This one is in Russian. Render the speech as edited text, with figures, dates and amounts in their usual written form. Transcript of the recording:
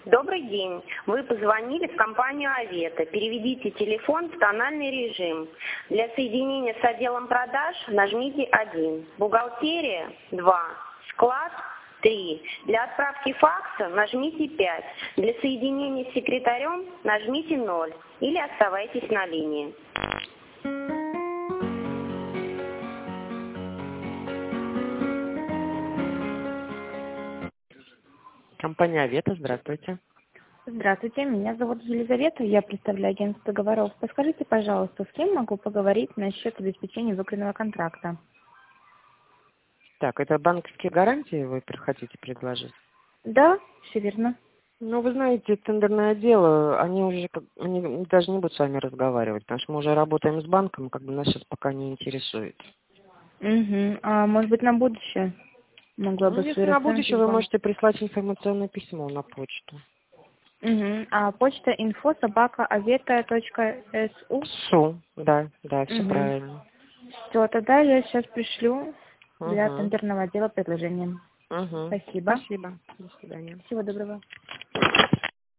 Добрый день. Вы позвонили в компанию Авета. Переведите телефон в тональный режим. Для соединения с отделом продаж нажмите 1. Бухгалтерия 2. Склад 3. Для отправки факса нажмите 5. Для соединения с секретарем нажмите 0. Или оставайтесь на линии. Компания Авета, здравствуйте. Здравствуйте, меня зовут Елизавета, я представляю агентство договоров. Подскажите, пожалуйста, с кем могу поговорить насчет обеспечения выкупленного контракта? Так, это банковские гарантии вы хотите предложить? Да, все верно. Ну, вы знаете, тендерное отдел, они даже не будут с вами разговаривать, потому что мы уже работаем с банком, как бы нас сейчас пока не интересует. Угу. А может быть на будущее? Могла Ну, бы если свои на расценки будущее, в вы банк. можете прислать информационное письмо на почту. Угу. А почта info@aveta.su. Да, все Угу. правильно. Все, тогда я сейчас пришлю для Угу. тендерного отдела предложение. Спасибо. Спасибо. До свидания. Всего доброго.